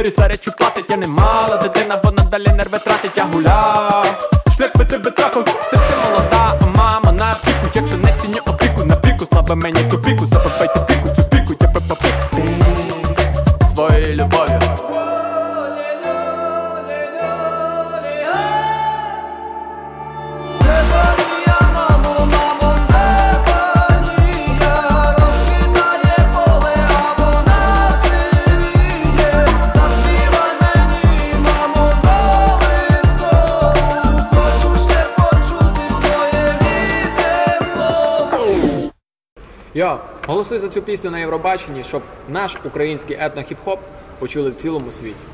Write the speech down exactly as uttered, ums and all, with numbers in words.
двері зарячу платить. Я не мала дитина, вона далі нерви тратить. Я гуляв, шлях би тебе трафив. Ти все молода, а мама на піку. Якщо не ціню опіку, на піку слабо мені в тупіку. Забивайте піку, цю піку, я би попік своєю любов'ю. Йо, голосуй за цю пісню на Євробаченні, щоб наш український етно-хіп-хоп почули в цілому світі.